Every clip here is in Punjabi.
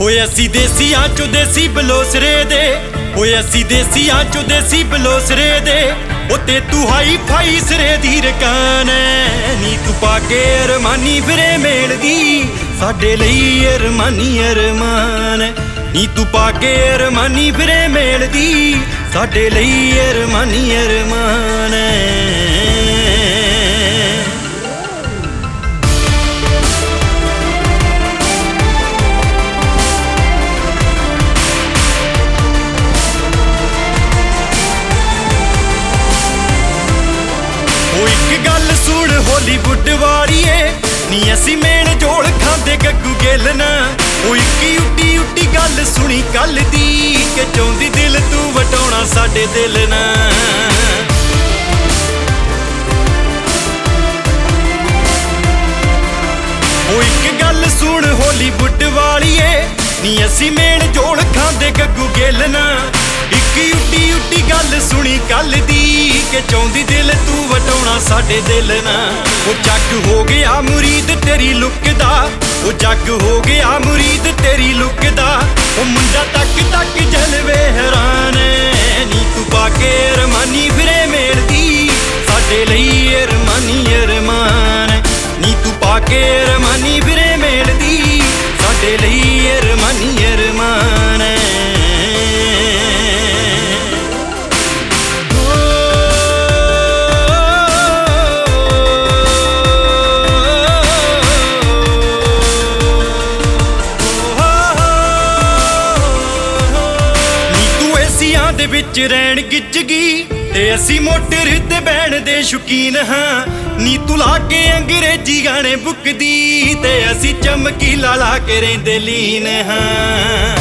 ਹੋਏ ਅਸੀਂ ਦੇਸੀਆਂ ਚੋਂ ਦੇਸੀ ਬਲੋਸਰੇ ਦੇ, ਹੋਏ ਅਸੀਂ ਦੇਸੀਆਂ ਚੋਂ ਦੇਸੀ ਬਲੋਸਰੇ ਦੇ। ਉਹ ਤੇ ਤੂੰ ਹਾਈ ਫਾਈ ਸਿਰੇ ਦੀ ਰਕਾਨ ਨੀ, ਤੂੰ ਪਾ ਕੇ ਅਰਮਾਨੀ ਫਿਰੇ ਮੇਲਦੀ ਸਾਡੇ ਲਈ ਅਰਮਾਨੀ ਅਰਮਾਨ ਨੀ, ਤੂੰ ਪਾ ਕੇ ਅਰਮਾਨੀ ਫਿਰੇ ਮੇਲਦੀ ਸਾਡੇ ਲਈ ਅਰਮਾਨੀ ਅਰਮਾਨ। ਸੁਣ ਹਾਲੀਵੁੱਡ ਵਾਲੀਏ ਨੀ, ਅਸੀਂ ਮੇਲ ਜੋਲ ਖਾਂਦੇ ਗੱਗੂ ਗਿੱਲ ਨਾ। ਉਹ ਇੱਕੀ ਉੱਟੀ ਉੱਟੀ ਗੱਲ ਸੁਣੀ ਕੱਲ ਦੀ ਕਿ ਚਾਹੁੰਦੀ ਦਿਲ ਤੂੰ ਵਟਾਉਣਾ ਸਾਡੇ ਦਿਲ ਨਾ। ਉਹ ਇੱਕ ਗੱਲ ਸੁਣ ਹਾਲੀਵੁੱਡ ਵਾਲੀਏ ਨੀ, ਅਸੀਂ ਮੇਲ ਜੋਲ ਖਾਂਦੇ ਗੱਗੂ ਗਿੱਲ ਨਾ। ਇੱਕੀ ਉੱਟੀ ਉੱਟੀ ਗੱਲ ਸੁਣੀ ਕੱਲ ਦੀ ਕਿ ਚਾਹੁੰਦੀ ਦਿਲ ਤੂੰ ਵਟਾਉਣਾ ਸਾਡੇ ਦਿਲ ਨਾ। ਉਹ ਜੱਗ ਹੋ ਗਿਆ ਮੁਰੀਦ ਤੇਰੀ ਲੁੱਕ ਦਾ, ਉਹ ਜੱਗ ਹੋ ਗਿਆ ਮੁਰੀਦ ਤੇਰੀ ਲੁੱਕ ਦਾ। ਉਹ ਮੁੰਡਾ ਤੱਕ ਤੱਕ ਜਲਵੇ ਹੈਰਾਨ ਨੀ, ਤੂੰ ਪਾ ਕੇ ਅਰਮਾਨੀ ਫਿਰੇ ਮੇਲਦੀ ਸਾਡੇ ਲਈ ਅਰਮਾਨੀ ਅਰਮਾਨ ਨੀ, ਤੂੰ ਪਾ ਕੇ ਅਰਮਾਨੀ ਫਿਰੇ ਮੇਲਦੀ ਸਾਡੇ ਲਈ ਅਰਮਾਨੀ ਅਰਮਾਨ। ਦੇ ਵਿੱਚ ਰਹਿਣ ਗਿੱਜ ਗਈ ਤੇ ਅਸੀਂ ਮੋਟਰ ਤੇ ਬਹਿਣ ਦੇ ਸ਼ੌਕੀਨ ਹਾਂ ਨੀ, ਤੂੰ ਲਾ ਕੇ ਅੰਗਰੇਜ਼ੀ ਗਾਣੇ ਬੁੱਕਦੀ ਤੇ ਅਸੀਂ ਚਮਕੀਲਾ ਲਾ ਕੇ ਰਹਿੰਦੇ ਲੀਨ ਹਾਂ।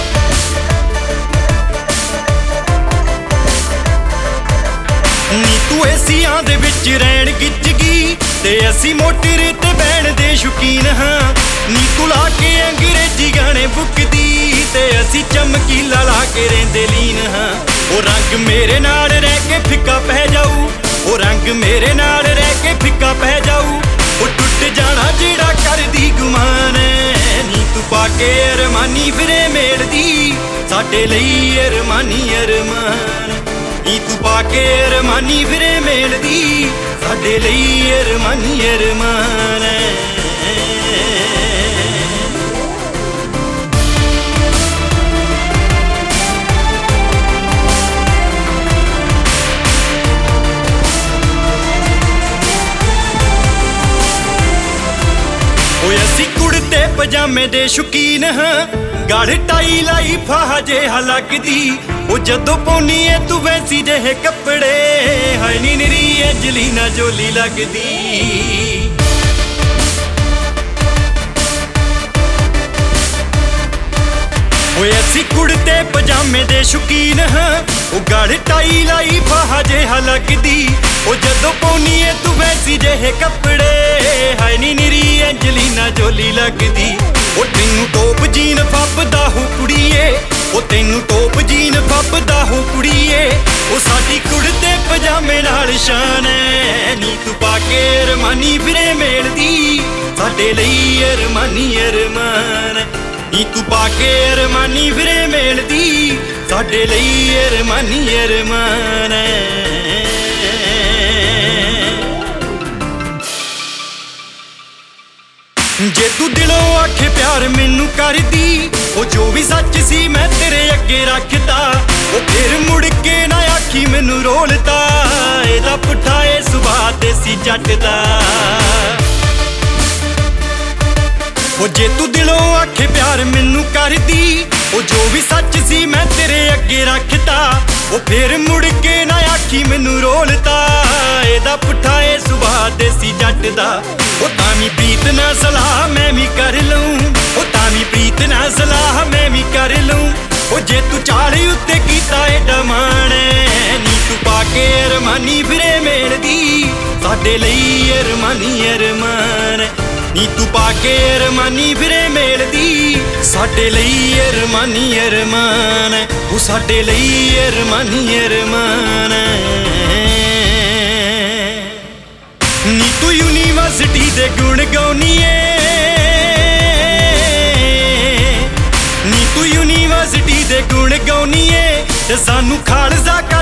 ਨੀ ਤੂੰ ਏਸੀਆਂ ਦੇ ਵਿੱਚ ਰਹਿਣ ਗਿੱਜ ਗਈ ਤੇ ਅਸੀਂ ਮੋਟਰ ਤੇ ਬਹਿਣ ਦੇ ਸ਼ੌਕੀਨ ਹਾਂ ਨੀ, ਤੂੰ ਲਾ ਕੇ ਅੰਗਰੇਜ਼ੀ ਗਾਣੇ ਬੁੱਕਦੀ ਤੇ ਅਸੀਂ ਚਮਕੀਲਾ ਲਾ ਕੇ ਰਹਿੰਦੇ ਲੀਨ ਹਾਂ। ਉਹ ਰੰਗ ਮੇਰੇ ਨਾਲ ਰਹਿ ਕੇ ਫਿੱਕਾ ਪੈ ਜਾਊ, ਉਹ ਰੰਗ ਮੇਰੇ ਨਾਲ ਰਹਿ ਕੇ ਫਿੱਕਾ ਪੈ ਜਾਊ। ਉਹ ਟੁੱਟ ਜਾਣਾ ਜਿਹੜਾ ਕਰਦੀ ਗੁਮਾਨ ਨੀ, ਤੂੰ ਪਾ ਕੇ ਅਰਮਾਨੀ ਫਿਰੇ ਮੇਲਦੀ ਸਾਡੇ ਲਈ ਅਰਮਾਨੀ ਅਰਮਾਨ ਨੀ, ਤੂੰ ਪਾ ਕੇ ਅਰਮਾਨੀ ਫਿਰੇ ਮੇਲਦੀ ਸਾਡੇ ਲਈ ਅਰਮਾਨੀ ਅਰਮਾਨ। ਓਏ ਅਸੀਂ ਕੁੜਤੇ ਪਜਾਮੇ ਦੇ ਸ਼ੌਕੀਨ ਹਾਂ, ਗਲ ਟਾਈ ਲਾਈ ਫਾਹ ਜਿਹਾ ਲੱਗਦੀ। ਉਹ ਜਦੋਂ ਪਾਉਣੀ ਏ ਤੂੰ ਵੈਸੀ ਜਿਹੇ ਕੱਪੜੇ ਹਾਏ ਨੀ ਨਿਰੀ ਐਂਜਲੀਨਾ ਜੋਲੀ ਲੱਗਦੀ। ਓਏ ਅਸੀਂ ਕੁੜਤੇ ਪਜਾਮੇ ਦੇ ਸ਼ੌਕੀਨ ਹਾਂ, ਉਹ ਗਲ ਟਾਈ ਲਾਈ ਫਾਹ ਜਿਹਾ ਲੱਗਦੀ। ਉਹ ਜਦੋਂ ਪਾਉਣੀ ਏ ਤੂੰ ਵੈਸੀ ਜਿਹੇ ਕੱਪੜੇ ਹਾਏ ਨੀ ਨਿਰੀ ਐਂਜਲੀਨਾ ਜੋਲੀ ਲੱਗਦੀ। ਉਹ ਤੈਨੂੰ ਟੋਪ ਜੀਨ ਫੱਬਦਾ ਹੋ ਕੁੜੀਏ, ਉਹ ਤੈਨੂੰ ਟੋਪ ਜੀਨ ਫੱਬਦਾ ਹੋ ਕੁੜੀਏ। ਉਹ ਸਾਡੀ ਕੁੜਤੇ ਪਜਾਮੇ ਨਾਲ ਸ਼ਾਨ ਨੀ, ਤੂੰ ਪਾ ਕੇ ਅਰਮਾਨੀ ਫਿਰੇ ਮੇਲਦੀ ਸਾਡੇ ਲਈ ਅਰਮਾਨੀ ਅਰਮਾਨ ਨੀ, ਤੂੰ ਪਾ ਕੇ ਅਰਮਾਨੀ ਫਿਰੇ ਮੇਲਦੀ ਸਾਡੇ ਲਈ ਅਰਮਾਨੀ ਅਰਮਾਨ। ਜੇ ਤੂੰ ਦਿਲੋਂ ਆਖੇ ਪਿਆਰ ਮੈਨੂੰ ਕਰਦੀ, ਉਹ ਜੋ ਵੀ ਸੱਚ ਸੀ ਮੈਂ ਤੇਰੇ ਅੱਗੇ ਰੱਖਦਾ। ਉਹ ਫਿਰ ਮੁੜ ਕੇ ਨਾ ਆਖੀ ਮੈਨੂੰ ਰੋਲਦਾ, ਇਹਦਾ ਪੁੱਠਾ ਏ ਸੁਭਾਅ ਦੇਸੀ ਜੱਟ ਦਾ। ਉਹ ਜੇ ਤੂੰ ਦਿਲੋਂ ਆਖੇ ਪਿਆਰ ਮੈਨੂੰ ਕਰਦੀ, ਉਹ ਜੋ ਵੀ ਸੱਚ ਸੀ ਮੈਂ ਤੇਰੇ ਅੱਗੇ ਰੱਖਦਾ। ਉਹ ਫਿਰ ਮੁੜ ਕੇ ਨਾ ਆਖੀ ਮੈਨੂੰ ਰੋਲਦਾ, ਇਹਦਾ ਪੁੱਠਾ ਏ ਸੁਭਾਅ ਦੇਸੀ ਜੱਟ ਦਾ। ਉਹ ਤਾਂ ਵੀ ਪ੍ਰੀਤ ਨਾਲ ਸਲਾਹ ਮੈਂ ਵੀ ਕਰ ਲਊਂ, ਉਹ ਤਾਂ ਵੀ ਪ੍ਰੀਤ ਨਾਲ ਸਲਾਹ ਮੈਂ ਵੀ ਕਰ ਲਊਂ। ਉਹ ਜੇ ਤੂੰ ਚਾਲੀ ਉੱਤੇ ਕੀਤਾ ਏਡਾ ਮਾਣ ਨੀ, ਤੂੰ ਪਾ ਕੇ ਅਰਮਾਨੀ ਫਿਰੇ ਮੇਲਦੀ ਸਾਡੇ ਲਈ ਅਰਮਾਨੀ ਅਰਮਾਨ ਨੀ, ਤੂੰ ਪਾ ਕੇ ਅਰਮਾਨੀ ਫਿਰੇ ਮੇਲਦੀ ਸਾਡੇ ਲਈ ਅਰਮਾਨੀ ਅਰਮਾਨ ਉਹ ਸਾਡੇ ਲਈ ਅਰਮਾਨੀ ਅਰਮਾਨ। ਨੀ ਤੂੰ ਯੂਨੀਵਰਸਿਟੀ ਦੇ ਗੁਣ ਗਾਉਣੀ ਏ, ਤੇ ਸਾਨੂੰ ਖਾਲਸਾ